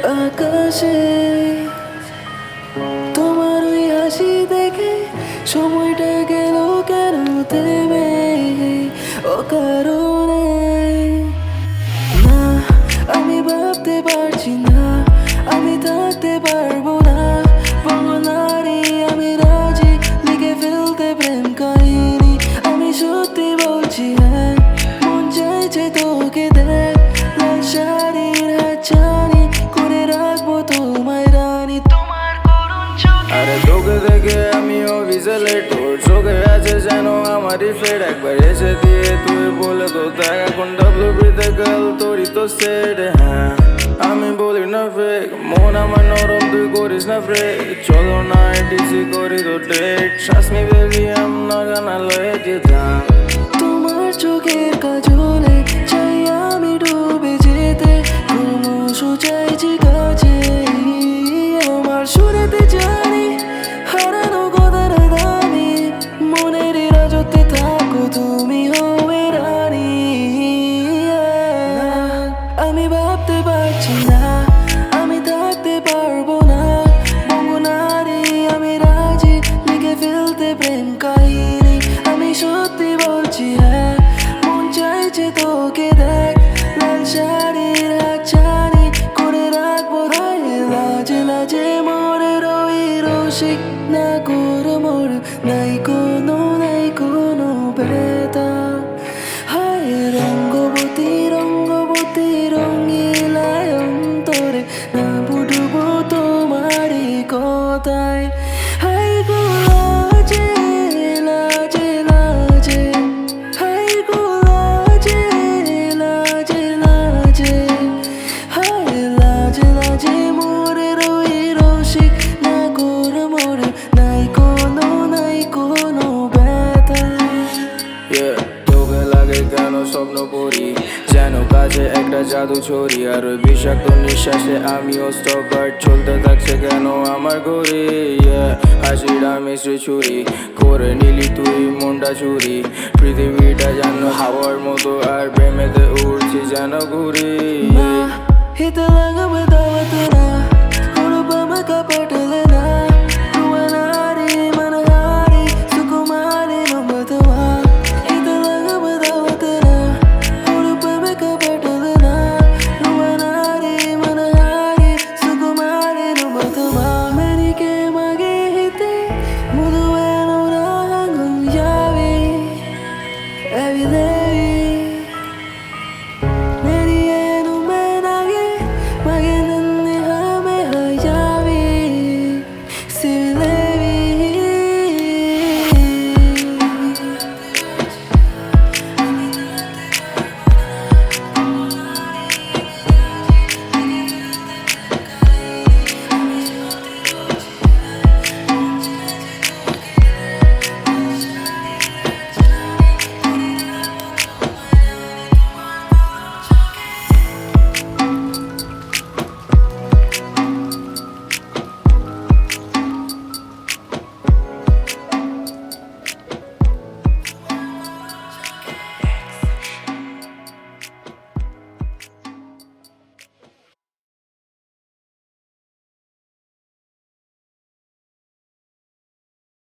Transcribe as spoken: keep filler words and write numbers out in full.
আকাশে তোমার ওই হাসি দেখে সময়টা গেল কেন থেমে অকারণে। না আমি ভাবতে পারছি না আমি থাকতে পারবো না। বঙ্গনারী আমি রাজি লিখে ফেলতে প্রেম কাহিনী। আমি সত্যি বলছি হ্যাঁ মন চাইছে তোকে দেখ লাল শাড়ির হাতছানি করে রাখবো তোমায় রানী তোমার করুণ চোখে। আরে তোকে দেখে আমি অফিসে তোর চোখে আছে যেন আমারই ফ্রেড। একবার এসে দিয়ে তুই বলে তো দেখ এখন ডাব্লিউবিতে গেল তোরই তো সেট। হ্যাঁ আমি বলি না ফেক মন আমার নরম তুই করিস না ফ্রেক। চলো না ডিসি করি তো ডেট trust me baby I am not gonna let you down. তোমার চোখের কাজলে চাই আমি ডুবে যেতে ক্রমশ চাইছি কাছে আমার সুরেতে জানি হারানো কথার দামি মনের রাজত্বে থাকো তুমি হবে রানী। আমি ভাবতে পারছি না আমি থাকতে পারবো না। বঙ্গনারী আমি রাজি লিখে ফেলতে প্রেম কাহিনী। আমি সত্যি বলছি হ্যাঁ মন চাইছে তোকে দেখ লাল শাড়ির হাতছানি করে রাখবো হায় লাজে লাজে মোরে রই রসিক না কর মোর নাই কোনো নাই কোনো ব্যথা। হায় রঙ্গবতী রঙ্গবতী রঙিলায় অন্তরে না বুঝবো তোমারই কথায়। হায় গো লাজে লাজে লাজে হায় গো লাজে লাজে লাজে হায় লাজে লাজে মোরে রই রসিক না কর মোর নাই কোনো নাই কোনো ব্যথা। Yeah, তোকে লাগে কেন স্বপ্ন পড়ি যেন কাছে একটা জাদু ছড়ি। আর ওই বিষাক্ত নিঃশ্বাসে আমিও স্টপার চলতে থাকছে কেন আমার ঘড়ি। হাসির আমি ছুরি করে নিলি তুই মনটা চুরি। পৃথিবীটা যেন হাওয়ার মতো আর প্রেমেতে উড়ছি যেন ঘুরি। Ma, hit the lung with